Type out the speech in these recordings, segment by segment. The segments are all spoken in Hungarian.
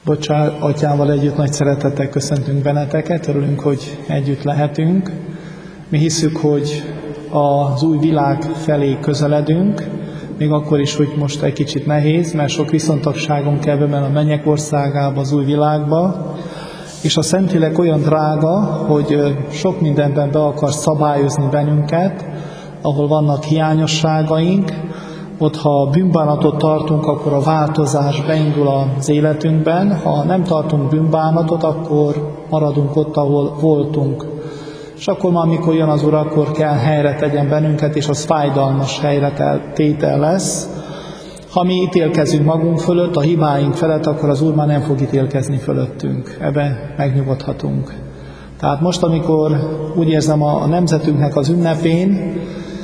Atyával együtt nagy szeretettel köszöntünk benneteket, örülünk, hogy együtt lehetünk. Mi hiszük, hogy az új világ felé közeledünk, még akkor is, hogy most egy kicsit nehéz, mert sok viszontagságon kell bemenni a mennyek országába, az új világba, és a Szentlélek olyan drága, hogy sok mindenben be akar szabályozni bennünket, ahol vannak hiányosságaink. Ott, ha bűnbánatot tartunk, akkor a változás beindul az életünkben. Ha nem tartunk bűnbánatot, akkor maradunk ott, ahol voltunk. És akkor már, amikor jön az Úr, akkor kell helyre tegyen bennünket, és az fájdalmas helyretétel lesz. Ha mi ítélkezünk magunk fölött, a hibáink felett, akkor az Úr már nem fog ítélkezni fölöttünk. Ebbe megnyugodhatunk. Tehát most, amikor úgy érzem a nemzetünknek az ünnepén,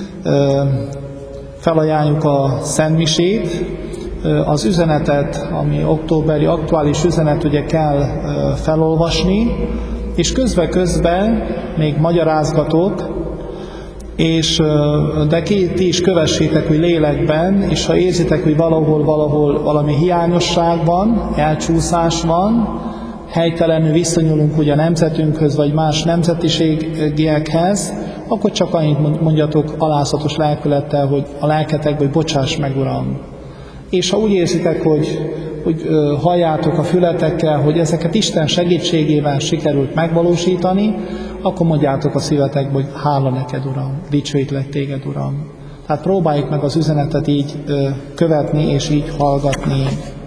felajánljuk a szentmisét, az üzenetet, ami októberi aktuális üzenet, ugye kell felolvasni, és közben még magyarázgatok, de ti is kövessétek, hogy lélekben, és ha érzitek, hogy valahol valami hiányosság van, elcsúszás van, helytelenül viszonyulunk ugye a nemzetünkhöz, vagy más nemzetiségekhez, akkor csak annyit mondjatok alázatos lelkülettel, hogy a lelketekbe, hogy bocsáss meg, Uram. És ha úgy érzitek, hogy halljátok a fületekkel, hogy ezeket Isten segítségével sikerült megvalósítani, akkor mondjátok a szívetekbe, hogy hála neked, Uram, dicsőítlek téged, Uram. Tehát próbáljuk meg az üzenetet így követni, és így hallgatni.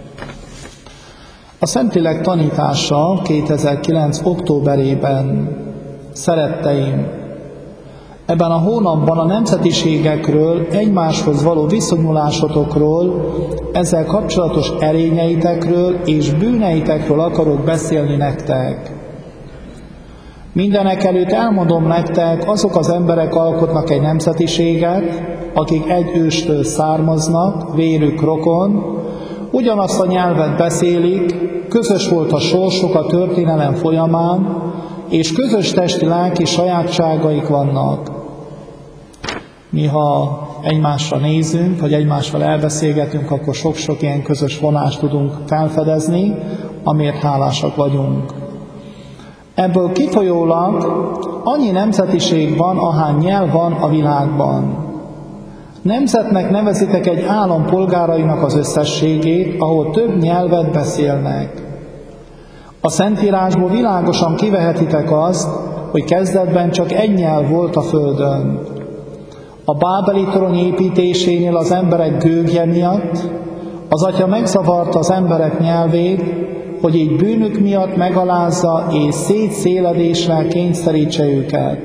A Szentlélek tanítása 2009. októberében, szeretteim, ebben a hónapban a nemzetiségekről, egymáshoz való viszonyulásotokról, ezzel kapcsolatos erényeitekről és bűneitekről akarok beszélni nektek. Mindenek előtt elmondom nektek, azok az emberek alkotnak egy nemzetiséget, akik egy őstől származnak, vérük rokon, ugyanazt a nyelvet beszélik, közös volt a sorsuk a történelem folyamán, és közös testi lelki sajátságaik vannak. Mi, ha egymásra nézünk, vagy egymással elbeszélgetünk, akkor sok-sok ilyen közös vonást tudunk felfedezni, amiért hálásak vagyunk. Ebből kifolyólag annyi nemzetiség van, ahány nyelv van a világban. Nemzetnek nevezitek egy állam polgárainak az összességét, ahol több nyelvet beszélnek. A Szentírásból világosan kivehetitek azt, hogy kezdetben csak egy nyelv volt a földön. A bábeli torony építésénél az emberek gőgje miatt az Atya megzavarta az emberek nyelvét, hogy így bűnük miatt megalázza és szétszéledésre kényszerítse őket.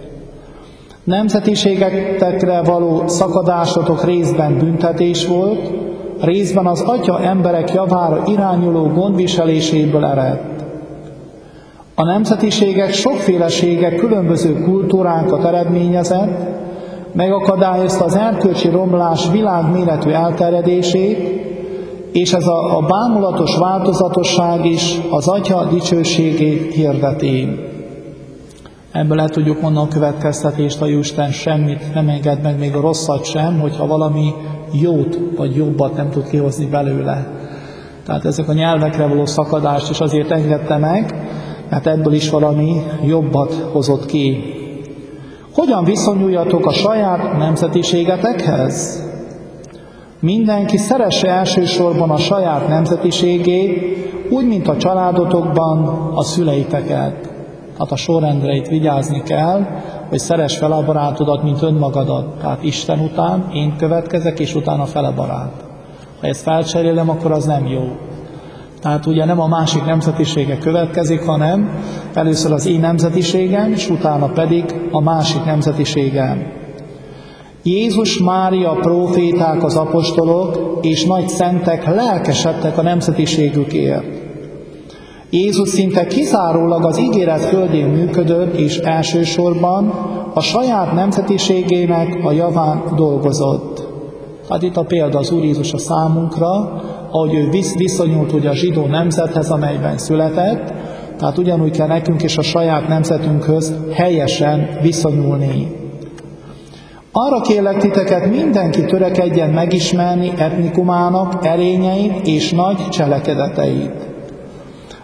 Nemzetiségekre való szakadásotok részben büntetés volt, részben az Atya emberek javára irányuló gondviseléséből eredt. A nemzetiségek sokfélesége különböző kultúrákat eredményezett, megakadályozta az erkölcsi romlás világméretű elterjedését, és ez a bámulatos változatosság is az Atya dicsőségét hirdeti. Ebből le tudjuk mondani a következtetést, hogy Isten semmit nem enged meg, még a rosszat sem, hogyha valami jót vagy jobbat nem tud kihozni belőle. Tehát ezek a nyelvekre való szakadást is azért engedte meg, mert ebből is valami jobbat hozott ki. Hogyan viszonyuljatok a saját nemzetiségetekhez? Mindenki szeresse elsősorban a saját nemzetiségét, úgy, mint a családotokban a szüleiteket. Hát a sorrendre itt vigyázni kell, hogy szeress fel a barátodat, mint önmagadat. Tehát Isten után én következek, és utána fele barát. Ha ezt felcserélem, akkor az nem jó. Tehát ugye nem a másik nemzetisége következik, hanem először az én nemzetiségem, és utána pedig a másik nemzetiségem. Jézus, Mária, próféták, az apostolok és nagy szentek lelkesedtek a nemzetiségükért. Jézus szinte kizárólag az ígéret földén működött, és elsősorban a saját nemzetiségének a javán dolgozott. Hát itt a példa az Úr Jézus a számunkra, ahogy ő viszonyult ugye a zsidó nemzethez, amelyben született, tehát ugyanúgy kell nekünk és a saját nemzetünkhöz helyesen viszonyulni. Arra kérlek titeket, mindenki törekedjen megismerni etnikumának erényeit és nagy cselekedeteit.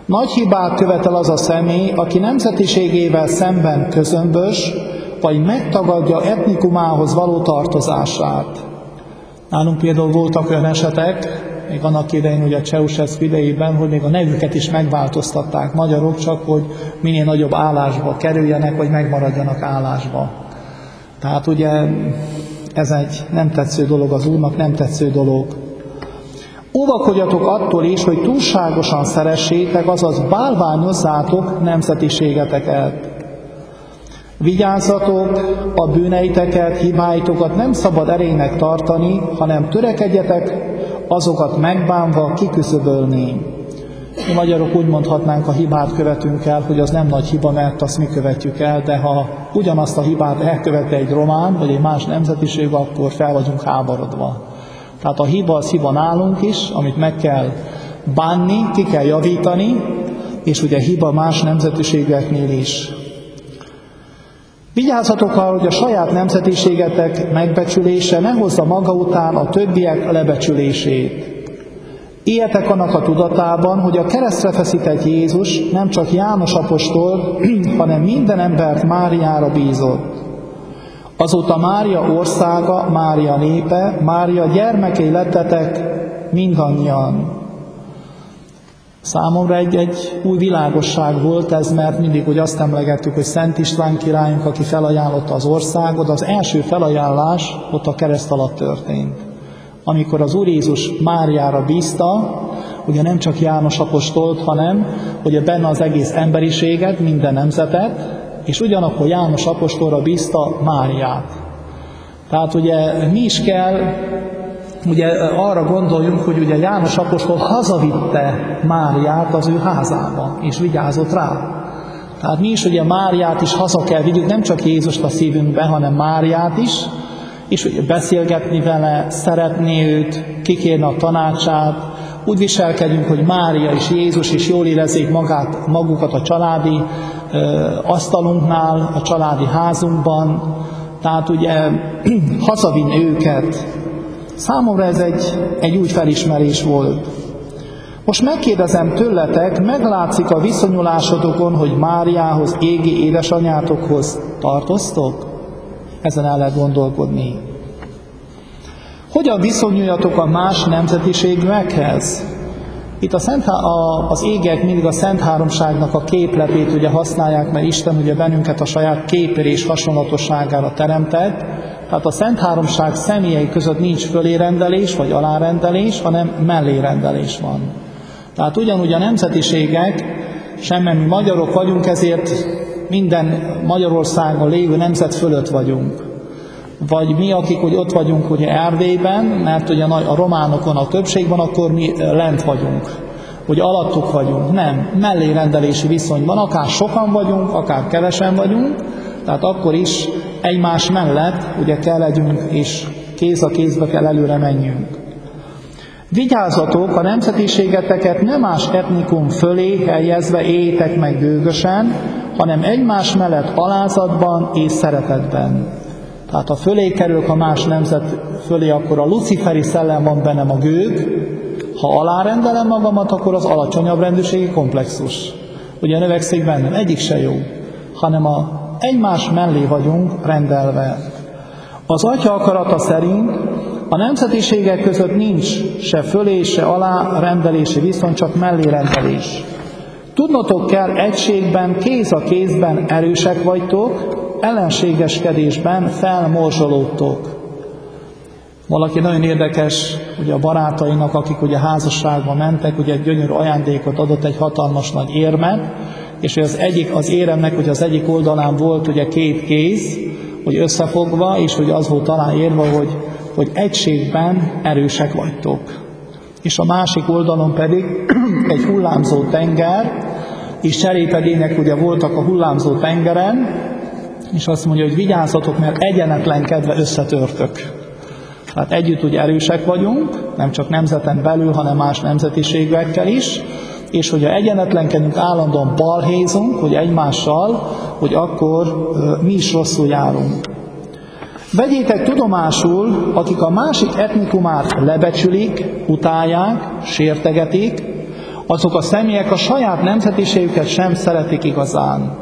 Nagy hibát követel az a személy, aki nemzetiségével szemben közömbös, vagy megtagadja etnikumához való tartozását. Nálunk például voltak olyan esetek, még annak idején, ugye a Ceausescu idejében, hogy még a nevüket is megváltoztatták magyarok, csak hogy minél nagyobb állásba kerüljenek, vagy megmaradjanak állásba. Tehát ugye ez egy nem tetsző dolog az Úrnak, nem tetsző dolog. Óvakodjatok attól is, hogy túlságosan szeressétek, azaz bálványozzátok nemzetiségeteket. Vigyázzatok, a bűneiteket, hibáitokat nem szabad erénynek tartani, hanem törekedjetek azokat megbánva kiküszöbölni. Mi magyarok úgy mondhatnánk, a hibát követünk el, hogy az nem nagy hiba, mert azt mi követjük el, de ha ugyanazt a hibát elköveti egy román, vagy egy más nemzetiség, akkor fel vagyunk háborodva. Tehát a hiba az hiba nálunk is, amit meg kell bánni, ki kell javítani, és ugye hiba más nemzetiségeknél is. Vigyázzatok arra, hogy a saját nemzetiségetek megbecsülése ne hozza maga után a többiek lebecsülését. Éljetek annak a tudatában, hogy a keresztre feszített Jézus nem csak János apostol, hanem minden embert Máriára bízott. Azóta Mária országa, Mária népe, Mária gyermekei lettetek mindannyian. Számomra egy új világosság volt ez, mert mindig úgy azt emlegettük, hogy Szent István királyunk, aki felajánlotta az országot, az első felajánlás ott a kereszt alatt történt. Amikor az Úr Jézus Máriára bízta, ugye nem csak János apostolt, hanem ugye benne az egész emberiséget, minden nemzetet, és ugyanakkor János apostolra bízta Máriát. Tehát ugye mi is kell, ugye arra gondoljunk, hogy ugye János apostol hazavitte Máriát az ő házába, és vigyázott rá. Tehát mi is ugye Máriát is haza kell vigyük, nem csak Jézust a szívünkbe, hanem Máriát is, és ugye beszélgetni vele, szeretni őt, kikérni a tanácsát, úgy viselkedjünk, hogy Mária és Jézus is jól érezzék magukat a családi asztalunknál, a családi házunkban, tehát ugye hazavinni őket. Számomra ez egy új felismerés volt. Most megkérdezem tőletek, meglátszik a viszonyulásodokon, hogy Máriához, égi édesanyátokhoz tartoztok? Ezen el lehet gondolkodni. Hogyan viszonyuljatok a más nemzetiségekhez? Itt az égek mindig a Szent Háromságnak a képletét ugye használják, mert Isten ugye bennünket a saját képére és hasonlatosságára teremtett. Tehát a Szent Háromság személyei között nincs fölérendelés vagy alárendelés, hanem mellérendelés van. Tehát ugyanúgy a nemzetiségek, semmi mi magyarok vagyunk, ezért minden Magyarországon lévő nemzet fölött vagyunk. Vagy mi, akik hogy ott vagyunk ugye Erdélyben, mert ugye a románokon a többség van, akkor mi lent vagyunk. Hogy alattuk vagyunk. Nem, mellérendelési viszonyban, akár sokan vagyunk, akár kevesen vagyunk, tehát akkor is egymás mellett ugye kell legyünk, és kéz a kézbe kell előre menjünk. Vigyázzatok, a nemzetiségeteket nem más etnikum fölé helyezve éljétek meg gőgösen, hanem egymás mellett alázatban és szeretetben. Tehát ha fölé kerülök a más nemzet fölé, akkor a luciferi szellem van bennem, a gőg. Ha alárendelem magamat, akkor az alacsonyabb rendűségi komplexus. Ugye növekszik bennem, egyik se jó, hanem egymás mellé vagyunk rendelve. Az Atya akarata szerint a nemzetiségek között nincs se fölé, se alá rendelési viszony, csak mellé rendelés. Tudnotok kell, egységben, kéz a kézben erősek vagytok, ellenségeskedésben felmorzsolódtok. Valaki nagyon érdekes, ugye a barátainak, akik ugye házasságba mentek, ugye egy gyönyörű ajándékot adott, egy hatalmas nagy érmet, és az éremnek ugye az egyik oldalán volt ugye két kéz, hogy összefogva, és hogy az volt talán írva, hogy egységben erősek vagytok. És a másik oldalon pedig egy hullámzó tenger, és cserépedények ugye voltak a hullámzó tengeren, és azt mondja, hogy vigyázzatok, mert egyenetlenkedve összetörtök. Tehát együtt ugye erősek vagyunk, nem csak nemzeten belül, hanem más nemzetiségekkel is, és hogyha egyenetlenkedünk, állandóan balhézunk, hogy egymással, hogy akkor mi is rosszul járunk. Vegyétek tudomásul, akik a másik etnikumát lebecsülik, utálják, sértegetik, azok a személyek a saját nemzetiségüket sem szeretik igazán.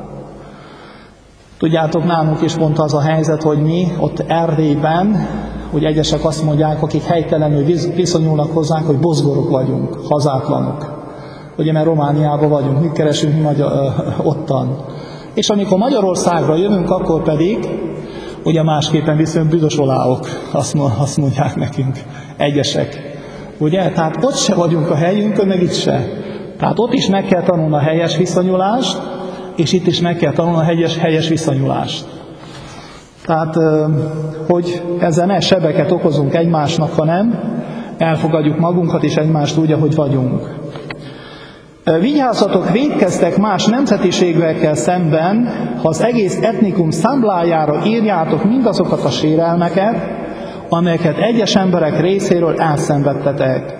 Tudjátok, nálunk is pont az a helyzet, hogy mi ott Erdélyben, hogy egyesek azt mondják, akik helytelenül viszonyulnak hozzánk, hogy bozgorok vagyunk, hazátlanok. Ugye, mert Romániában vagyunk, mit keresünk mi ottan. És amikor Magyarországra jövünk, akkor pedig, ugye másképpen viszont büdös oláok, azt mondják nekünk egyesek. Ugye? Tehát ott se vagyunk a helyünkön, meg itt se. Tehát ott is meg kell tanulni a helyes viszonyulást, és itt is meg kell tanulni a helyes viszonyulást. Tehát, hogy ezzel ne sebeket okozunk egymásnak, hanem elfogadjuk magunkat és egymást úgy, ahogy vagyunk. Vigyázzatok, vétkeztek más nemzetiségekkel szemben, ha az egész etnikum számlájára írjátok mindazokat a sérelmeket, amelyeket egyes emberek részéről elszenvedtetek.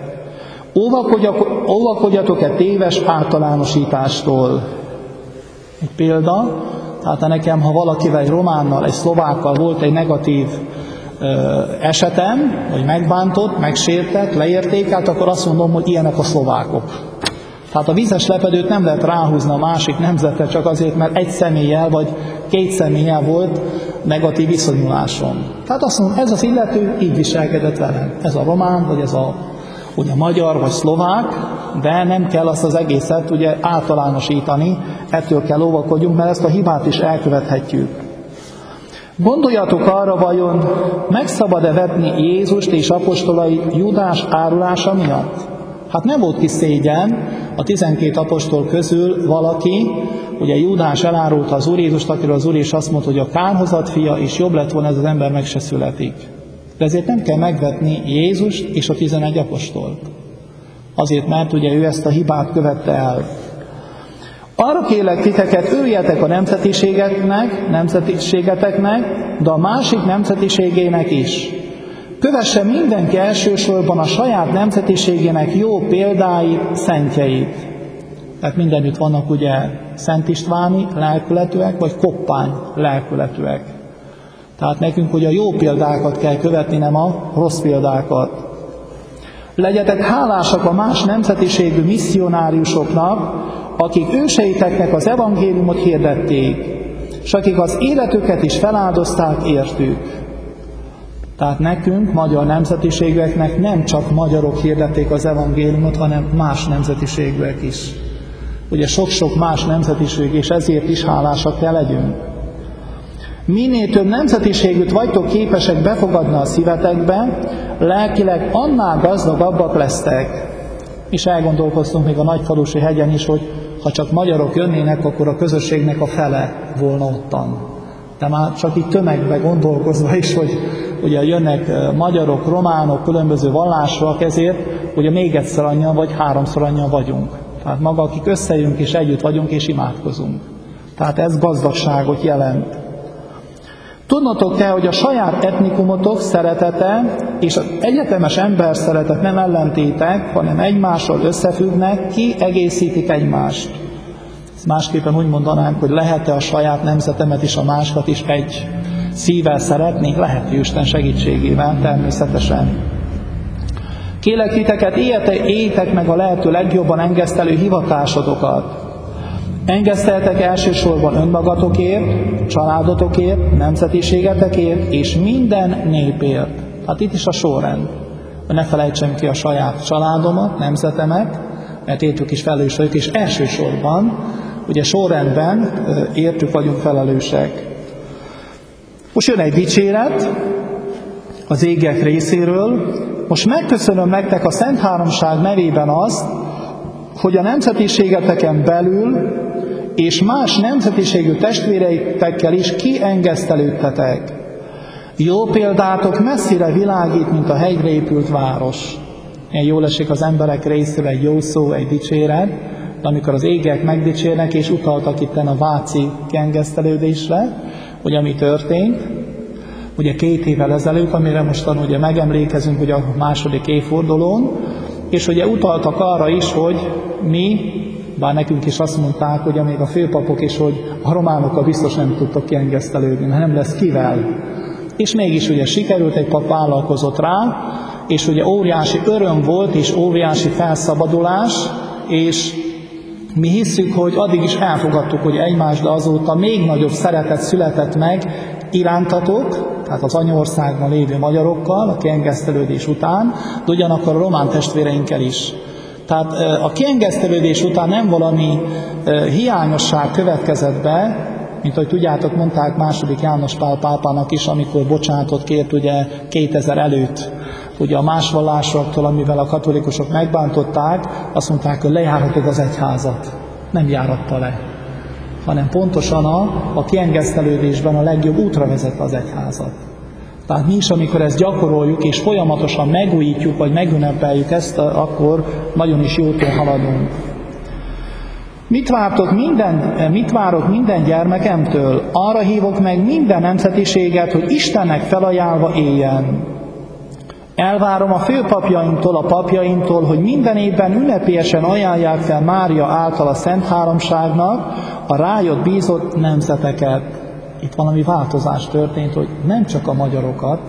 Óvakodjatok-e téves általánosítástól. Egy példa, tehát nekem, ha valakivel, egy románnal, egy szlovákkal volt egy negatív esetem, vagy megbántott, megsértett, leértékelt, akkor azt mondom, hogy ilyenek a szlovákok. Tehát a vízes lepedőt nem lehet ráhúzni a másik nemzetre csak azért, mert egy személlyel vagy két személlyel volt negatív viszonyulásom. Tehát azt mondom, ez az illető így viselkedett velem. Ez a román, vagy ez a ugye magyar, vagy szlovák, de nem kell azt az egészet ugye általánosítani, ettől kell óvakodjunk, mert ezt a hibát is elkövethetjük. Gondoljatok arra, vajon meg szabad-e vetni Jézust és apostolai Júdás árulása miatt? Hát nem volt kis szégyen, a 12 apostol közül valaki, ugye Júdás elárulta az Úr Jézust, akiről az Úr is azt mondta, hogy a kárhozat fia, és jobb lett volna ez az ember, meg se születik. De ezért nem kell megvetni Jézust és a 11 apostolt. Azért, mert ugye ő ezt a hibát követte el. Arra kérlek titeket, örüljetek a nemzetiségeteknek, de a másik nemzetiségének is. Kövesse mindenki elsősorban a saját nemzetiségének jó példáit, szentjeit. Tehát mindenütt vannak ugye Szent Istváni lelkületűek, vagy Koppány lelkületűek. Tehát nekünk ugye a jó példákat kell követni, nem a rossz példákat. Legyetek hálásak a más nemzetiségű misszionáriusoknak, akik őseiteknek az evangéliumot hirdették, és akik az életüket is feláldozták értük. Tehát nekünk, magyar nemzetiségűeknek nem csak magyarok hirdették az evangéliumot, hanem más nemzetiségűek is. Ugye sok-sok más nemzetiség, és ezért is hálásak kell legyünk. Minél több nemzetiségűt vagytok képesek befogadni a szívetekbe, lelkileg annál gazdagabbak lesztek. És elgondolkoztunk még a Nagyfalusi hegyen is, hogy ha csak magyarok jönnének, akkor a közösségnek a fele volna ottan. De már csak így tömegbe gondolkozva is, hogy ugye jönnek magyarok, románok, különböző vallásúak, ezért ugye még egyszer annyian vagy háromszor annyian vagyunk. Tehát maga, akik összejönünk és együtt vagyunk és imádkozunk. Tehát ez gazdagságot jelent. Tudnotok kell, hogy a saját etnikumotok szeretete és az egyetemes ember szeretet nem ellentétek, hanem egymással összefüggnek, kiegészítik egymást. Ezt másképpen úgy mondanánk, hogy lehet-e a saját nemzetemet és a másikat is egy szívvel szeretni? Lehet, Isten segítségével, természetesen. Kérlek titeket, éljétek meg a lehető legjobban engesztelő hivatásodokat. Engeszteljetek elsősorban önmagatokért, családotokért, nemzetiségetekért és minden népért. Hát itt is a sorrend. Ne felejtsem ki a saját családomat, nemzetemet, mert értük is felelős vagyok, és elsősorban, ugye sorrendben értük vagyunk felelősek. Most jön egy dicséret az égek részéről. Most megköszönöm nektek a Szent Háromság nevében azt, hogy a nemzetiségeteken belül és más nemzetiségű testvéreitekkel is kiengesztelődtetek. Jó példátok messzire világít, mint a hegyre épült város. Ilyen jól esik az emberek részéről egy jó szó, egy dicséret, de amikor az égek megdicsérnek, és utaltak itten a váci kiengesztelődésre, hogy ami történt, ugye 2 évvel ezelőtt, amire mostan ugye megemlékezünk ugye a második évfordulón, és ugye utaltak arra is, hogy mi, bár nekünk is azt mondták, hogy még a főpapok is, hogy a románokkal biztos nem tudtak kiengesztelődni, mert nem lesz kivel. És mégis ugye sikerült, egy pap vállalkozott rá, és ugye óriási öröm volt, és óriási felszabadulás, és mi hisszük, hogy addig is elfogadtuk, hogy egymás, de azóta még nagyobb szeretet született meg irántatok, tehát az anyaországban lévő magyarokkal a kiengesztelődés után, de ugyanakkor a román testvéreinkkel is. Tehát a kiengesztelődés után nem valami hiányosság következett be, mint ahogy tudjátok, mondták második János Pál pápának is, amikor bocsánatot kért ugye 2000 előtt, ugye a más vallásoktól, amivel a katolikusok megbántották, azt mondták, hogy lejárhatod az egyházat. Nem járatta le, hanem pontosan a kiengesztelődésben a legjobb útra vezet az egyházat. Tehát mi is, amikor ezt gyakoroljuk, és folyamatosan megújítjuk, vagy megünnepeljük ezt, akkor nagyon is jó úton haladunk. Mit várok minden gyermekemtől? Arra hívok meg minden nemzetiséget, hogy Istennek felajánlva éljen. Elvárom a főpapjaimtól, a papjaimtól, hogy minden évben ünnepélyesen ajánlják fel Mária által a Szent Háromságnak a rájött bízott nemzeteket. Itt valami változás történt, hogy nem csak a magyarokat,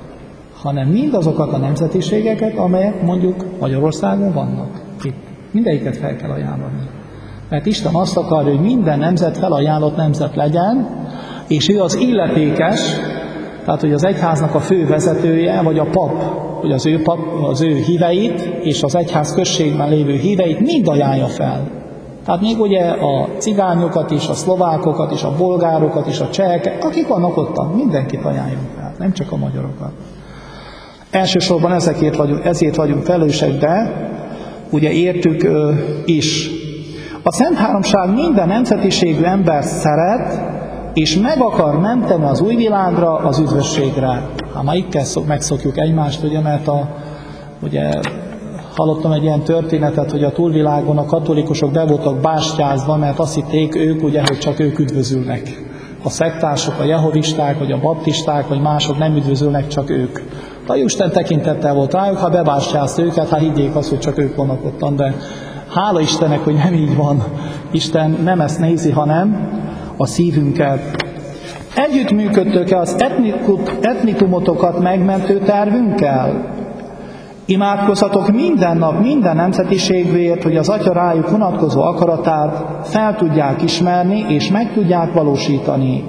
hanem mindazokat a nemzetiségeket, amelyek mondjuk Magyarországon vannak. Itt mindegyiket fel kell ajánlani. Mert Isten azt akarja, hogy minden nemzet felajánlott nemzet legyen, és ő az illetékes, tehát hogy az egyháznak a fő vezetője, vagy a pap, hogy az ő híveit, és az egyház községben lévő híveit mind ajánlja fel. Tehát még ugye a cigányokat is, a szlovákokat is, a bolgárokat is, a cseheket, akik vannak ottan, mindenkit ajánljon fel, nem csak a magyarokat. Elsősorban ezért vagyunk felelősek, de ugye értük is. A Szent Háromság minden nemzetiségű ember szeret, és meg akar menteni az új világra, az üdvösségre. Hát már itt megszokjuk egymást, ugye, mert ugye hallottam egy ilyen történetet, hogy a túlvilágon a katolikusok be voltak bástyázva, mert azt hitték ők, ugye, hogy csak ők üdvözülnek. A szektársok, a jehovisták, vagy a baptisták, vagy mások nem üdvözülnek, csak ők. A Isten tekintettel volt rájuk, ha bebástyázta őket, hát higgyék azt, hogy csak ők vannak ottan, de hála Istennek, hogy nem így van. Isten nem ezt nézi, hanem a szívünket. Együttműködtök-e az etnikumotokat megmentő tervünkkel? Imádkozzatok minden nap, minden nemzetiségért, hogy az Atya rájuk vonatkozó akaratát fel tudják ismerni, és meg tudják valósítani.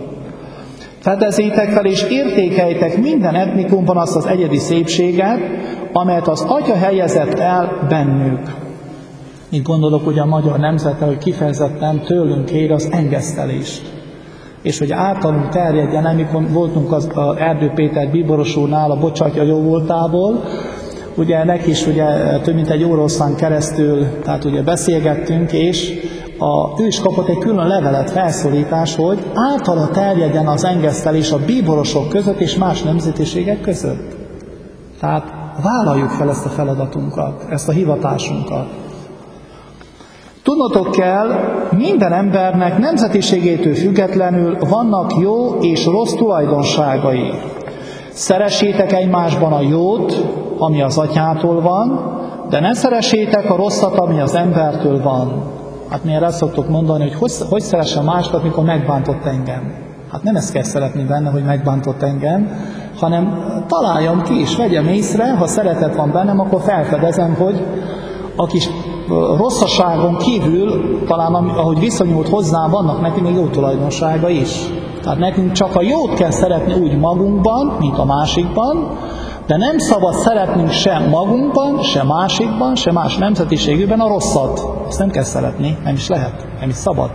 Fedezétek fel, és értékeljétek minden etnikumban azt az egyedi szépséget, amelyet az Atya helyezett el bennük. Itt gondolok ugye a magyar nemzetre, hogy kifejezetten tőlünk kér az engesztelést. És hogy általunk terjedjen, amikor voltunk az Erdő Péter bíboros úrnál, a Bocsatya jóvoltából, ugye neki is ugye több mint egy órahosszan keresztül, tehát ugye beszélgettünk, és ő is kapott egy külön levelet, felszólítás, hogy általa terjedjen az engesztelés a bíborosok között és más nemzetiségek között. Tehát vállaljuk fel ezt a feladatunkat, ezt a hivatásunkat. Tudnotok kell, minden embernek nemzetiségétől függetlenül vannak jó és rossz tulajdonságai. Szeressétek egymásban a jót, ami az Atyától van, de ne szeressétek a rosszat, ami az embertől van. Hát mi erre szoktok mondani, hogy szeressem másokat, mikor megbántott engem. Hát nem ezt kell szeretni benne, hogy megbántott engem, hanem találjam ki és vegyem észre, ha szeretet van bennem, akkor felfedezem, hogy a kis rosszaságon kívül, talán ahogy viszonyult hozzám, vannak neki még jó tulajdonsága is. Tehát nekünk csak a jót kell szeretni úgy magunkban, mint a másikban, de nem szabad szeretnünk sem magunkban, sem másikban, sem más nemzetiségűben a rosszat. Ezt nem kell szeretni, nem is lehet, nem is szabad.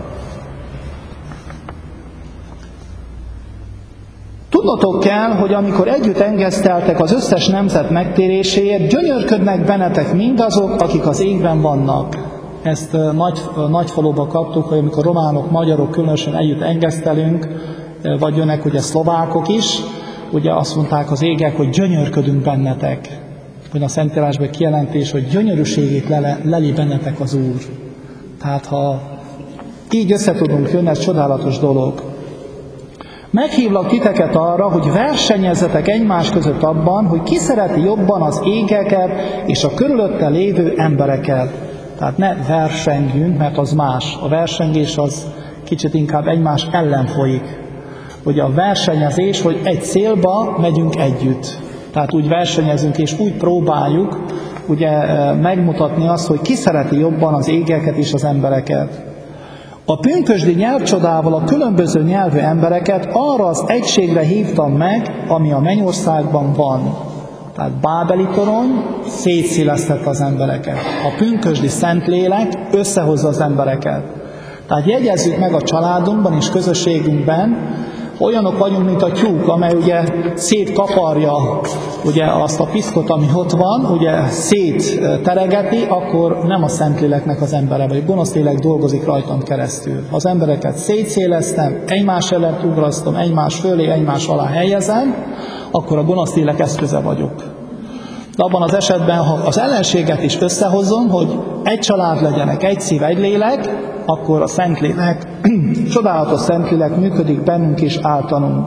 Tudnotok kell, hogy amikor együtt engeszteltek az összes nemzet megtéréséért, gyönyörködnek bennetek mindazok, akik az égben vannak. Ezt Nagyfaluba kaptuk, hogy amikor románok, magyarok különösen együtt engesztelünk, vagy jönnek ugye szlovákok is, ugye azt mondták az égek, hogy gyönyörködünk bennetek. Hogy a Szentírásban kijelentés, hogy gyönyörűségét leli bennetek az Úr. Tehát ha így össze tudunk jönni, ez csodálatos dolog. Meghívlak titeket arra, hogy versenyezzetek egymás között abban, hogy ki szereti jobban az égeket és a körülötte lévő embereket. Tehát ne versengjünk, mert az más. A versengés az kicsit inkább egymás ellen folyik. Ugye a versenyezés, hogy egy célba megyünk együtt. Tehát úgy versenyezünk és úgy próbáljuk ugye megmutatni azt, hogy ki szereti jobban az égeket és az embereket. A pünkösdi nyelvcsodával a különböző nyelvű embereket arra az egységre hívtam meg, ami a mennyországban van. Tehát Bábeli torony szétszélesztette az embereket. A pünkösdi Szentlélek összehozza az embereket. Tehát jegyezzük meg a családunkban és közösségünkben, olyanok vagyunk, mint a tyúk, amely ugye szétkaparja ugye azt a piszkot, ami ott van, ugye szétteregeti, akkor nem a Szentléleknek az embere, vagy gonosz lélek dolgozik rajtam keresztül. Az embereket szétszéleztem, egymás előtt ugrasztom, egymás fölé, egymás alá helyezem, akkor a gonosz lélek eszköze vagyok. De abban az esetben, ha az ellenséget is összehozom, hogy egy család legyenek, egy szív, egy lélek, akkor a Szentlélek, csodálatos Szentlélek működik bennünk és általunk.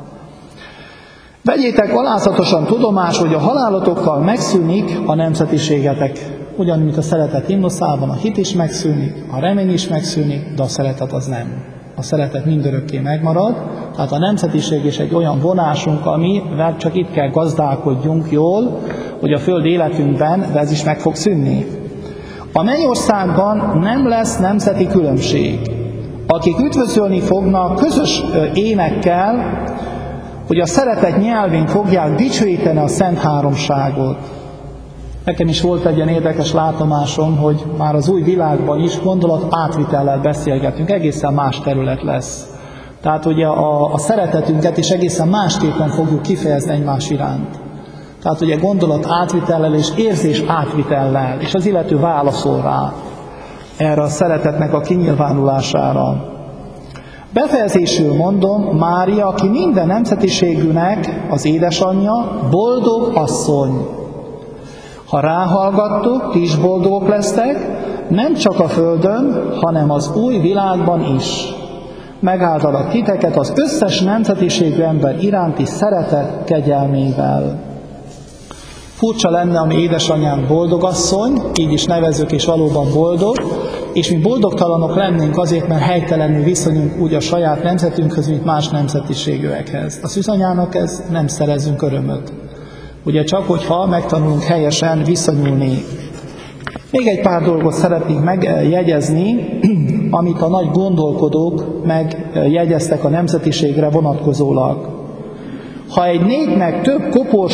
Vegyétek alázatosan tudomásul, hogy a halálotokkal megszűnik a nemzetiségetek. Ugyanúgy, mint a szeretet himnuszában, a hit is megszűnik, a remény is megszűnik, de a szeretet az nem. A szeretet mindörökké megmarad, tehát a nemzetiség is egy olyan vonásunk, amivel csak itt kell gazdálkodjunk jól, hogy a föld életünkben, de ez is meg fog szűnni. A mennyországban nem lesz nemzeti különbség. Akik üdvözölni fognak közös énekkel, hogy a szeretet nyelvén fogják dicsőíteni a Szent Háromságot. Nekem is volt egy ilyen érdekes látomásom, hogy már az új világban is gondolat átvitellel beszélgetünk, egészen más terület lesz. Tehát ugye a szeretetünket is egészen másképpen fogjuk kifejezni egymás iránt. Tehát ugye gondolat átvitellel és érzés átvitellel, és az illető válaszol rá erre a szeretetnek a kinyilvánulására. Befejezésül mondom, Mária, aki minden nemzetiségűnek az édesanyja, boldog asszony. Ha ráhallgattok, ti is boldogok lesztek, nem csak a földön, hanem az új világban is. Megáldalak titeket az összes nemzetiségű ember iránti szeretet kegyelmével. Furcsa lenne, ami édesanyánk boldogasszony, így is nevezzük, és valóban boldog, és mi boldogtalanok lennénk azért, mert helytelenül viszonyunk úgy a saját nemzetünkhöz, mint más nemzetiségűekhez. Az üzanyának ez nem szerezünk örömöt. Ugye csak, hogyha megtanulunk helyesen viszonyulni. Még egy pár dolgot szeretnék megjegyezni, amit a nagy gondolkodók megjegyeztek a nemzetiségre vonatkozólag. Ha egy népnek több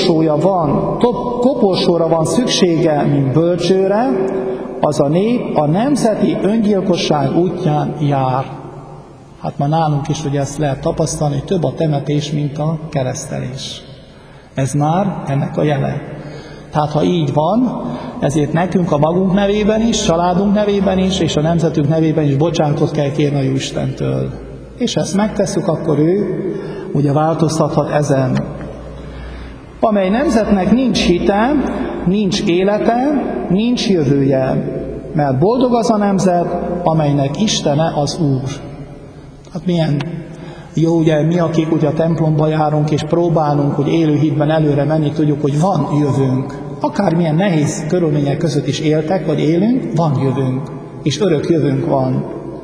koporsóra van szüksége, mint bölcsőre, az a nép a nemzeti öngyilkosság útján jár. Hát már nálunk is ugye ezt lehet tapasztalni, hogy több a temetés, mint a keresztelés. Ez már ennek a jele. Tehát ha így van, ezért nekünk a magunk nevében is, családunk nevében is, és a nemzetünk nevében is bocsánatot kell kérni a Jóistentől. És ezt megtesszük, akkor ő ugye változtathat ezen. Amely nemzetnek nincs hite, nincs élete, nincs jövője, mert boldog az a nemzet, amelynek Istene az Úr. Hát milyen jó, ugye mi, akik ugye a templomba járunk és próbálunk, hogy élő hitben előre menni, tudjuk, hogy van jövőnk. Akármilyen nehéz körülmények között is éltek, vagy élünk, van jövőnk, és örök jövőnk van.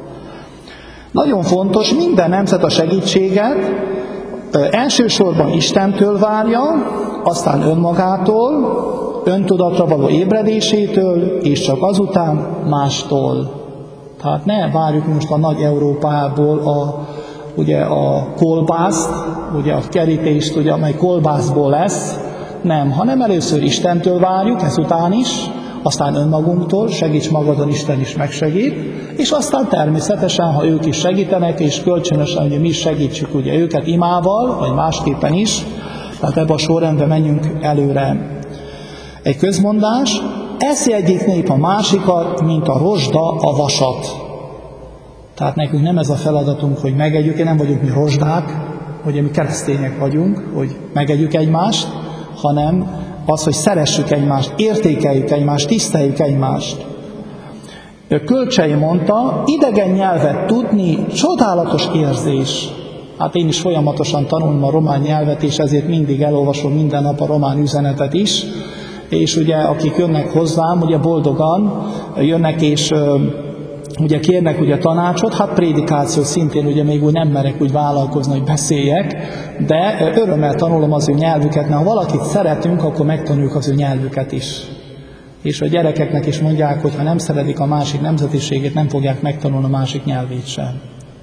Nagyon fontos, minden nemzet a segítséget elsősorban Istentől várja, aztán önmagától, öntudatra való ébredésétől, és csak azután mástól. Tehát ne várjuk most a nagy Európából ugye a kolbászt, ugye a kerítést, ugye, amely kolbászból lesz, nem, hanem először Istentől várjuk, ezután is, aztán önmagunktól, segíts magadon, Isten is megsegít, és aztán természetesen, ha ők is segítenek, és kölcsönösen ugye mi is segítsük ugye őket imával, vagy másképpen is, tehát ebbe a sorrendbe menjünk előre. Egy közmondás, eszi egyik nép a másikat, mint a rozsda a vasat. Tehát nekünk nem ez a feladatunk, hogy megegyük, nem vagyunk mi rozsdák, hogy mi keresztények vagyunk, hogy megegyük egymást, hanem az, hogy szeressük egymást, értékeljük egymást, tiszteljük egymást. Kölcsei mondta, idegen nyelvet tudni csodálatos érzés. Hát én is folyamatosan tanulom a román nyelvet, és ezért mindig elolvasom minden nap a román üzenetet is, és ugye akik jönnek hozzám, ugye boldogan jönnek, és ugye kérnek ugye tanácsot, hát prédikáció szintén ugye még úgy nem merek úgy vállalkozni, hogy beszéljek, de örömmel tanulom az ő nyelvüket, mert ha valakit szeretünk, akkor megtanuljuk az ő nyelvüket is. És a gyerekeknek is mondják, hogy ha nem szeretik a másik nemzetiségét, nem fogják megtanulni a másik nyelvét sem.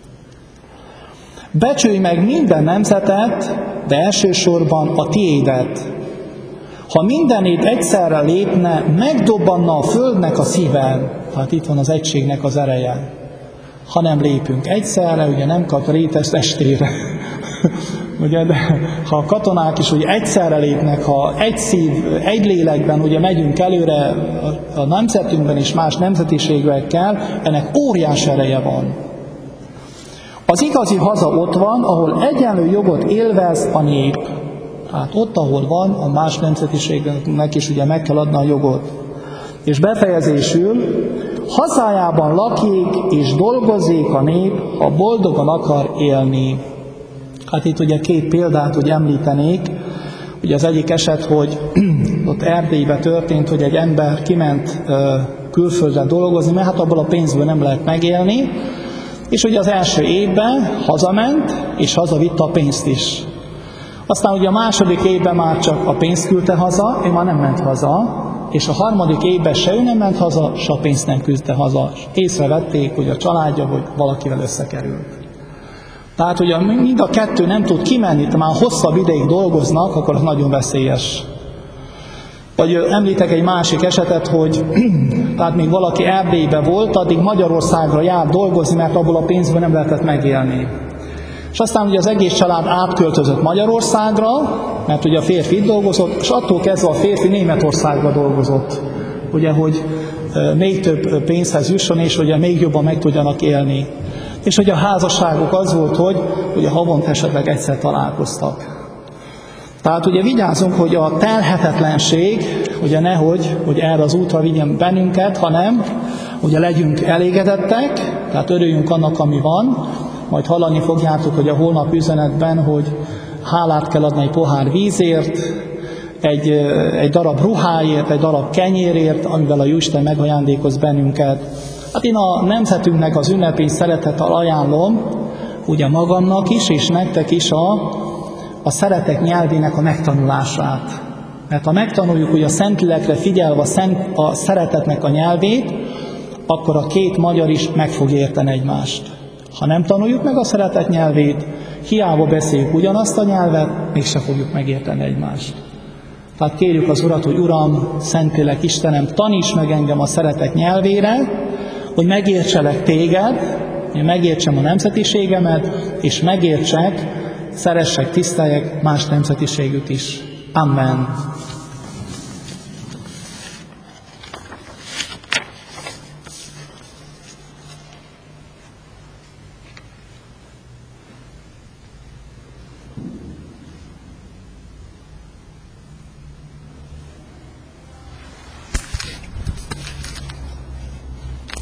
Becsülj meg minden nemzetet, de elsősorban a tiédet. Ha mindenét egyszerre lépne, megdobbanna a földnek a szíve. Hát itt van az egységnek az ereje. Ha nem lépünk egyszerre, ugye nem kap rétest estére. Ugye, de ha a katonák is ugye egyszerre lépnek, ha egy szív, egy lélekben ugye megyünk előre a nemzetünkben és más nemzetiségekkel, ennek óriás ereje van. Az igazi haza ott van, ahol egyenlő jogot élvez a nép. Hát ott, ahol van, a más nemzetiségnek is ugye meg kell adni a jogot. És befejezésül, hazájában lakik és dolgozik a nép, ha boldogan akar élni. Hát itt ugye két példát ugye említenék. Ugye az egyik eset, hogy ott Erdélyben történt, hogy egy ember kiment külföldre dolgozni, mert hát abból a pénzből nem lehet megélni. És ugye az első évben hazament, és hazavitte a pénzt is. Aztán ugye a második évben már csak a pénzt küldte haza, ő már nem ment haza, és a harmadik évben se ő nem ment haza, se a pénzt nem küldte haza. Észrevették, hogy a családja, hogy valakivel összekerült. Tehát ugye mind a kettő nem tud kimenni, de már hosszabb ideig dolgoznak, akkor az nagyon veszélyes. Vagy említek egy másik esetet, hogy tehát még valaki Erdélyben volt, addig Magyarországra járt dolgozni, mert abból a pénzből nem lehetett megélni. És aztán ugye az egész család átköltözött Magyarországra, mert ugye a férfi itt dolgozott, és attól kezdve a férfi Németországba dolgozott. Ugye, hogy még több pénzhez jusson, és ugye még jobban meg tudjanak élni. És ugye a házasságuk az volt, hogy ugye havonta esetleg egyszer találkoztak. Tehát ugye vigyázzunk, hogy a telhetetlenség, ugye nehogy, hogy erre az útra vigyen bennünket, hanem ugye legyünk elégedettek, tehát örüljünk annak, ami van. Majd hallani fogjátok, hogy a holnap üzenetben, hogy hálát kell adni egy pohár vízért, egy darab ruháért, egy darab kenyérért, amivel a Jóisten megajándékoz bennünket. Hát én a nemzetünknek az ünnepét szeretettel ajánlom, ugye magamnak is, és nektek is a szeretet nyelvének a megtanulását. Mert ha megtanuljuk ugye a Szentlélekre figyelve a szeretetnek a nyelvét, akkor a két magyar is meg fog érteni egymást. Ha nem tanuljuk meg a szeretet nyelvét, hiába beszéljük ugyanazt a nyelvet, mégse fogjuk megérteni egymást. Tehát kérjük az Urat, hogy Uram, Szentlélek Istenem, taníts meg engem a szeretet nyelvére, hogy megértselek téged, hogy megértsem a nemzetiségemet, és megértsek, szeressek, tiszteljek más nemzetiségűt is. Amen.